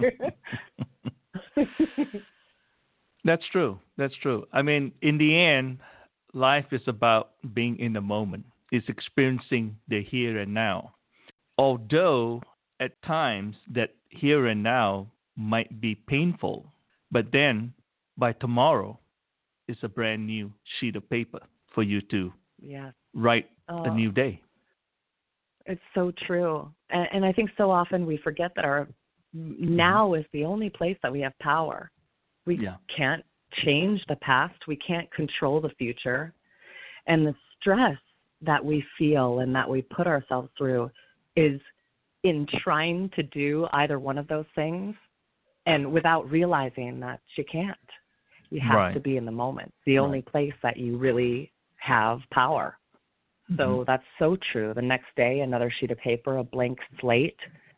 is. That's true. That's true. I mean, in the end, life is about being in the moment. It's experiencing the here and now. Although at times that here and now might be painful, but then by tomorrow, it's a brand new sheet of paper for you to yeah. write oh, a new day. It's so true. And, and I think so often we forget that our now is the only place that we have power. We yeah. can't change the past. We can't control the future. And the stress that we feel and that we put ourselves through is in trying to do either one of those things and without realizing that you can't. You have right. to be in the moment. It's the right. only place that you really have power. Mm-hmm. So that's so true. The next day, another sheet of paper, a blank slate,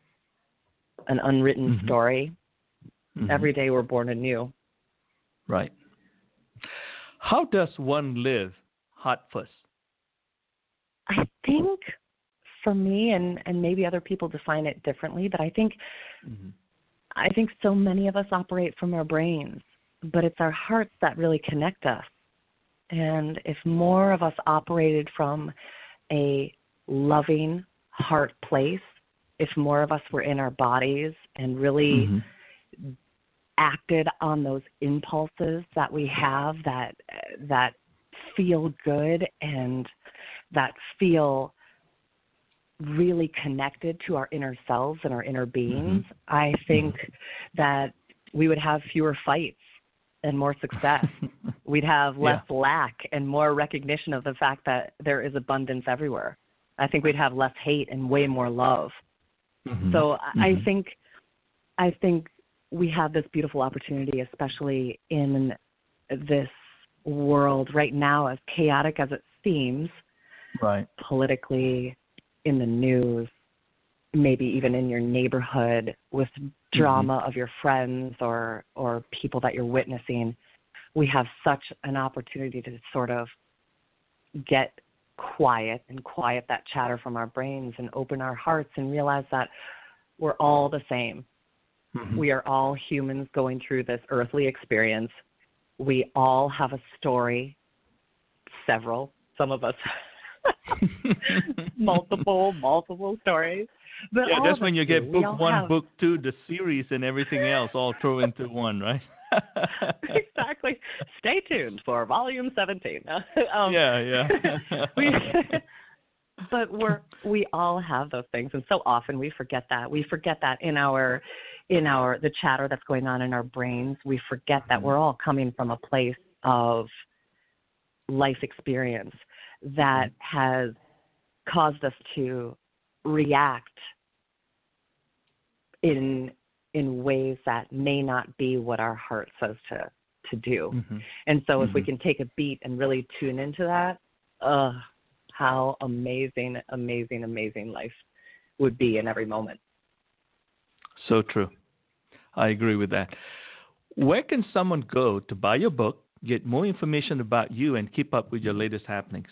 an unwritten mm-hmm. story. Mm-hmm. Every day we're born anew. Right. How does one live hot fuss? I think for me, and, and maybe other people define it differently, but I think mm-hmm. I think so many of us operate from our brains, but it's our hearts that really connect us. And if more of us operated from a loving heart place, if more of us were in our bodies and really mm-hmm. acted on those impulses that we have that that feel good and that feel really connected to our inner selves and our inner beings, mm-hmm. I think mm-hmm. that we would have fewer fights and more success. We'd have less yeah. lack and more recognition of the fact that there is abundance everywhere. I think we'd have less hate and way more love. Mm-hmm. So mm-hmm. I think I think we have this beautiful opportunity, especially in this world right now, as chaotic as it seems, right? Politically, in the news, maybe even in your neighborhood with drama mm-hmm. of your friends or, or people that you're witnessing. We have such an opportunity to sort of get quiet and quiet that chatter from our brains and open our hearts and realize that we're all the same. Mm-hmm. We are all humans going through this earthly experience. We all have a story, several, some of us multiple, multiple stories. But yeah, that's when you do. get book one, have... book two, the series, and everything else all thrown into one, right? Exactly. Stay tuned for volume seventeen. um, yeah, yeah. we, but we're we all have those things, and so often we forget that. We forget that in our in our the chatter that's going on in our brains. We forget that we're all coming from a place of life experience that has caused us to react in in ways that may not be what our heart says to, to do. Mm-hmm. And so if mm-hmm. we can take a beat and really tune into that, uh, how amazing, amazing, amazing life would be in every moment. So true. I agree with that. Where can someone go to buy your book, get more information about you, and keep up with your latest happenings?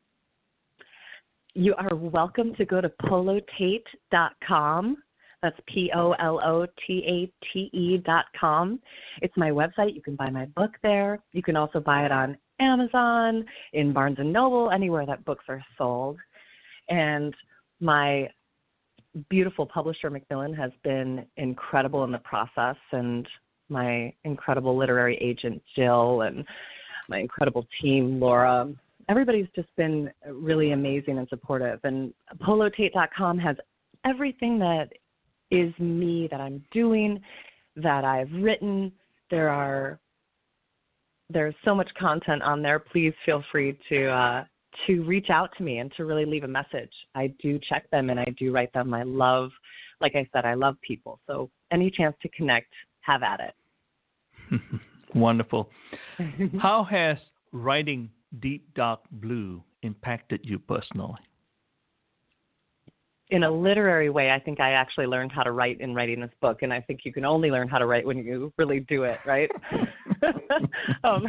You are welcome to go to polo tate dot com. That's P O L O T A T E dot com. It's my website. You can buy my book there. You can also buy it on Amazon, in Barnes and Noble, anywhere that books are sold. And my beautiful publisher, Macmillan, has been incredible in the process, and my incredible literary agent, Jill, and my incredible team, Laura. Everybody's just been really amazing and supportive. And polo tate dot com has everything that is me, that I'm doing, that I've written. There are there's so much content on there. Please feel free to uh, to reach out to me and to really leave a message. I do check them and I do write them. I love, like I said, I love people. So any chance to connect, have at it. Wonderful. How has writing Deep Dark Blue impacted you personally? In a literary way, I think I actually learned how to write in writing this book, and I think you can only learn how to write when you really do it, right? um,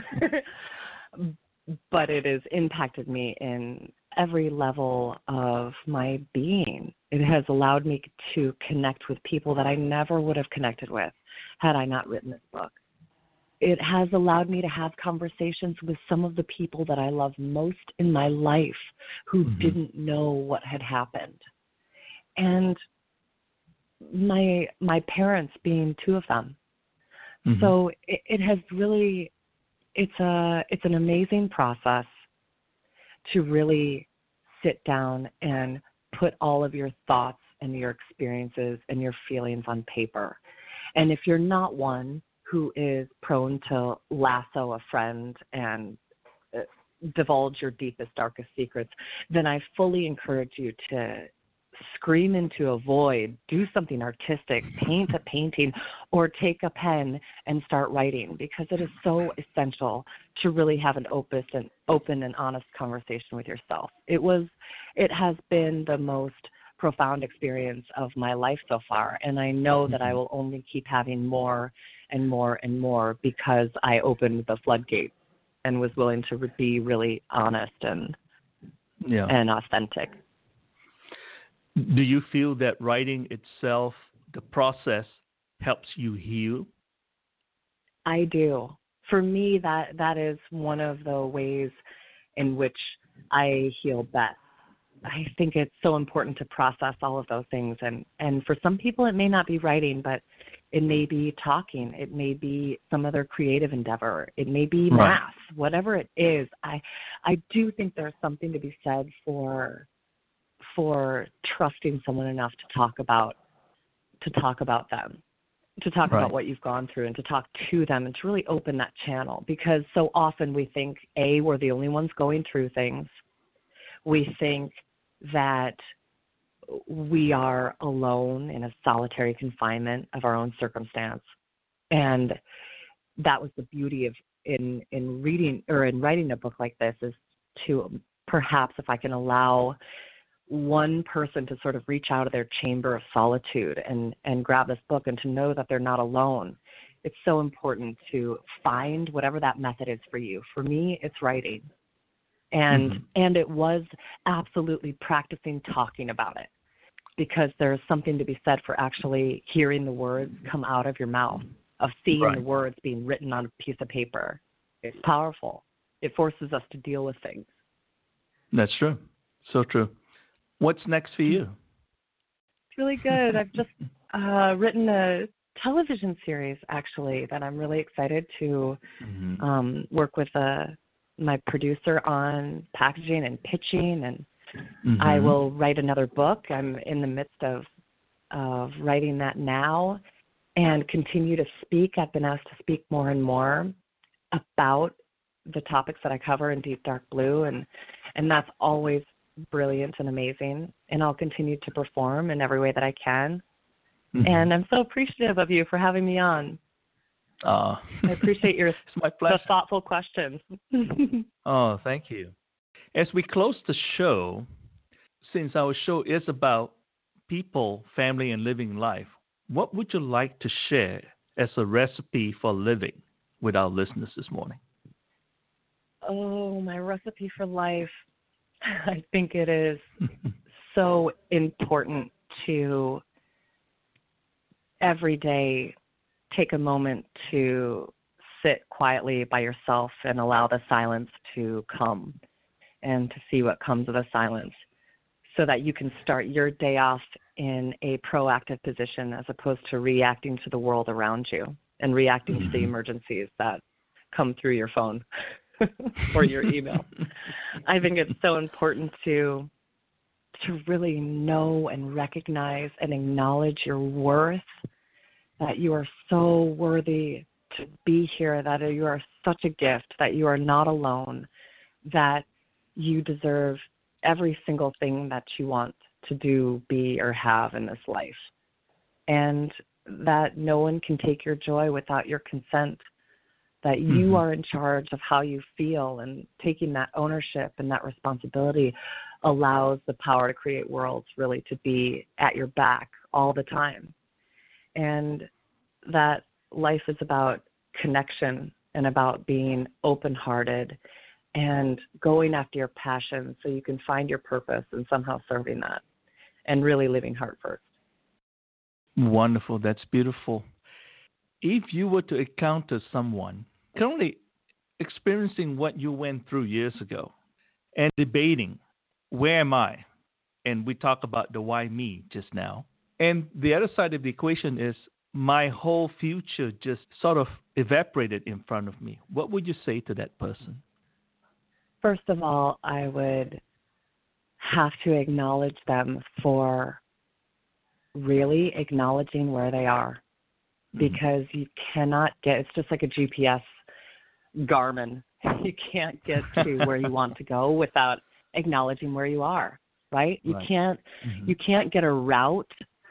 but it has impacted me in every level of my being. It has allowed me to connect with people that I never would have connected with had I not written this book. It has allowed me to have conversations with some of the people that I love most in my life who mm-hmm. didn't know what had happened. And my my parents being two of them. Mm-hmm. So it, it has really, it's a it's an amazing process to really sit down and put all of your thoughts and your experiences and your feelings on paper. And if you're not one who is prone to lasso a friend and divulge your deepest, darkest secrets, then I fully encourage you to scream into a void, do something artistic, paint a painting, or take a pen and start writing, because it is so essential to really have an open and open and honest conversation with yourself. It was, it has been the most profound experience of my life so far, and I know that I will only keep having more and more and more because I opened the floodgate and was willing to be really honest and yeah. and authentic. Do you feel that writing itself, the process, helps you heal? I do. For me, that that is one of the ways in which I heal best. I think it's so important to process all of those things. And, and for some people, it may not be writing, but it may be talking. It may be some other creative endeavor. It may be math. Right. Whatever it is, I I do think there's something to be said for for trusting someone enough to talk about to talk about them, to talk right. about what you've gone through, and to talk to them, and to really open that channel. Because so often we think, A, we're the only ones going through things. We think that we are alone in a solitary confinement of our own circumstance. And that was the beauty of in, in reading or in writing a book like this, is to perhaps, if I can allow one person to sort of reach out of their chamber of solitude and, and grab this book and to know that they're not alone. It's so important to find whatever that method is for you. For me, it's writing. And mm-hmm. and it was absolutely practicing talking about it, because there's something to be said for actually hearing the words come out of your mouth, of seeing right. the words being written on a piece of paper. It's powerful. It forces us to deal with things. That's true. So true. What's next for you? It's really good. I've just uh, written a television series, actually, that I'm really excited to mm-hmm. um, work with uh, my producer on packaging and pitching, and mm-hmm. I will write another book. I'm in the midst of of writing that now, and continue to speak. I've been asked to speak more and more about the topics that I cover in Deep Dark Blue, and and that's always brilliant and amazing, and I'll continue to perform in every way that I can. Mm-hmm. And I'm so appreciative of you for having me on. Uh, I appreciate your it's my pleasure. The thoughtful questions. Oh, thank you. As we close the show, since our show is about people, family, and living life, what would you like to share as a recipe for living with our listeners this morning? Oh, my recipe for life. I think it is so important to every day take a moment to sit quietly by yourself and allow the silence to come, and to see what comes of the silence, so that you can start your day off in a proactive position, as opposed to reacting to the world around you and reacting mm-hmm. to the emergencies that come through your phone or your email. I think it's so important to to really know and recognize and acknowledge your worth, that you are so worthy to be here, that you are such a gift, that you are not alone, that you deserve every single thing that you want to do, be, or have in this life, and that no one can take your joy without your consent. that you Mm-hmm. are in charge of how you feel, and taking that ownership and that responsibility allows the power to create worlds really to be at your back all the time. And that life is about connection and about being open-hearted and going after your passion so you can find your purpose and somehow serving that and really living heart first. Wonderful. That's beautiful. If you were to encounter someone currently experiencing what you went through years ago and debating, where am I? And we talk about the why me just now. And the other side of the equation is my whole future just sort of evaporated in front of me. What would you say to that person? First of all, I would have to acknowledge them for really acknowledging where they are, because you cannot get, it's just like a G P S Garmin. You can't get to where you want to go without acknowledging where you are, right? You Right. can't Mm-hmm. you can't get a route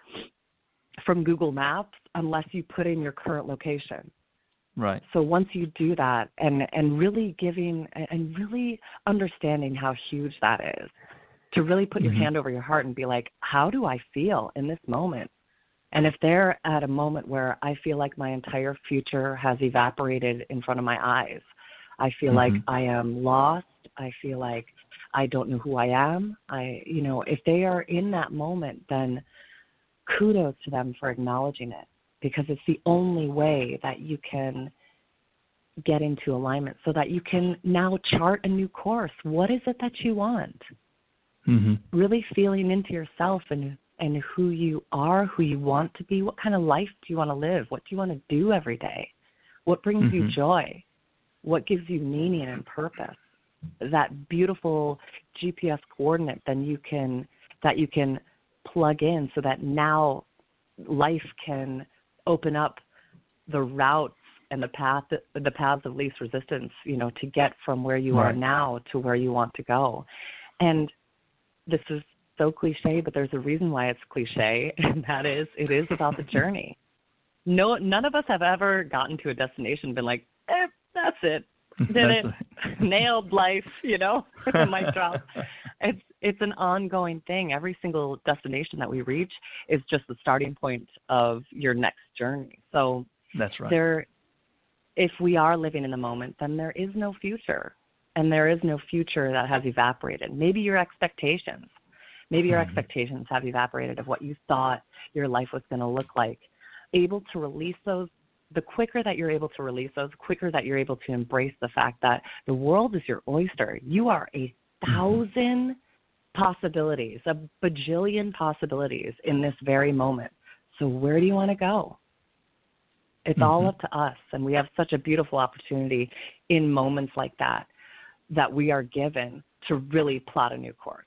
from Google Maps unless you put in your current location. Right. So once you do that, and, and really giving and really understanding how huge that is, to really put your Mhm. hand over your heart and be like, how do I feel in this moment? And if they're at a moment where I feel like my entire future has evaporated in front of my eyes, I feel like Mhm. I am lost, I feel like I don't know who I am, I, you know, if they are in that moment, then kudos to them for acknowledging it, because it's the only way that you can get into alignment so that you can now chart a new course. What is it that you want? Mm-hmm. Really feeling into yourself and and who you are, who you want to be. What kind of life do you want to live? What do you want to do every day? What brings you Mhm. joy? What gives you meaning and purpose? That beautiful G P S coordinate then you can that you can plug in so that now life can open up the routes and the path the paths of least resistance, you know, to get from where you are Right. now to where you want to go. And this is so cliche, but there's a reason why it's cliche, and that is it is about the journey. No, none of us have ever gotten to a destination and been like, eh, that's it, did That's it, nailed life, you know, mic drop. It's it's an ongoing thing. Every single destination that we reach is just the starting point of your next journey. So That's right. there, if we are living in the moment, then there is no future, and there is no future that has evaporated. Maybe your expectations. Maybe your Mhm. expectations have evaporated of what you thought your life was going to look like. Able to release those, the quicker that you're able to release those, the quicker that you're able to embrace the fact that the world is your oyster. You are a thousand possibilities, a bajillion possibilities in this very moment. So where do you want to go? It's all Mhm. up to us, and we have such a beautiful opportunity in moments like that that we are given to really plot a new course.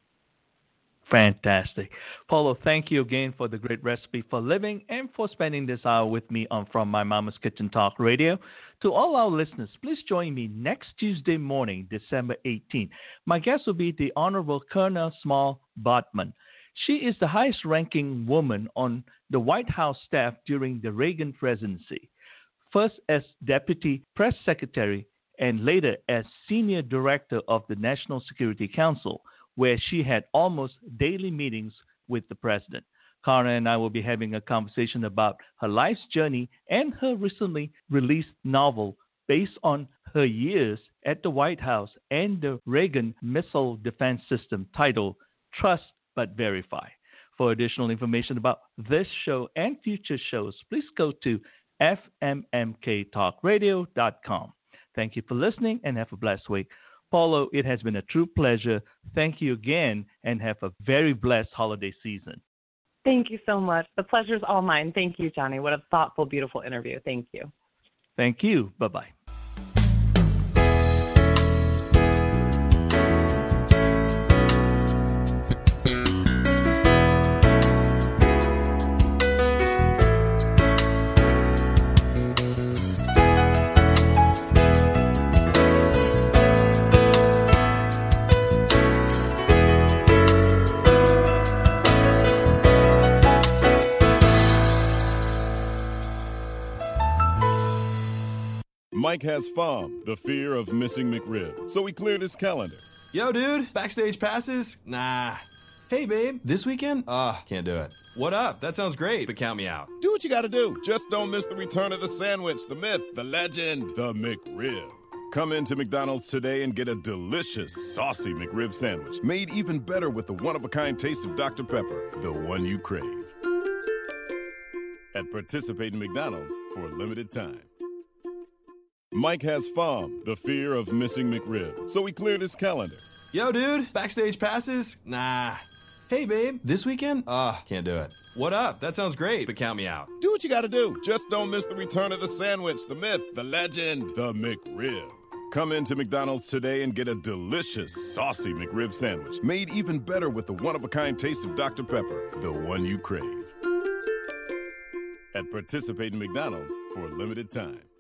Fantastic. Paulo, thank you again for the great recipe for living and for spending this hour with me on From My Mama's Kitchen Talk Radio. To all our listeners, please join me next Tuesday morning, December eighteenth. My guest will be the Honorable Colonel Small Bodman. She is the highest-ranking woman on the White House staff during the Reagan presidency, first as Deputy Press Secretary and later as Senior Director of the National Security Council, where she had almost daily meetings with the president. Kara and I will be having a conversation about her life's journey and her recently released novel based on her years at the White House and the Reagan Missile Defense System titled Trust But Verify. For additional information about this show and future shows, please go to f m m k talk radio dot com. Thank you for listening and have a blessed week. Paulo, it has been a true pleasure. Thank you again, and have a very blessed holiday season. Thank you so much. The pleasure's all mine. Thank you, Johnny. What a thoughtful, beautiful interview. Thank you. Thank you. Bye-bye. Mike has FOM, the fear of missing McRib, so he cleared his calendar. Yo, dude, backstage passes? Nah. Hey, babe, this weekend? Uh, can't do it. What up? That sounds great, but count me out. Do what you gotta do. Just don't miss the return of the sandwich, the myth, the legend, the McRib. Come into McDonald's today and get a delicious, saucy McRib sandwich, made even better with the one-of-a-kind taste of Doctor Pepper, the one you crave. At participating McDonald's for a limited time. Mike has FOM, the fear of missing McRib, so he cleared his calendar. Yo, dude, backstage passes? Nah. Hey, babe, this weekend? Uh, can't do it. What up? That sounds great, but count me out. Do what you gotta do. Just don't miss the return of the sandwich, the myth, the legend, the McRib. Come into McDonald's today and get a delicious, saucy McRib sandwich, made even better with the one-of-a-kind taste of Doctor Pepper, the one you crave. At participating McDonald's for a limited time.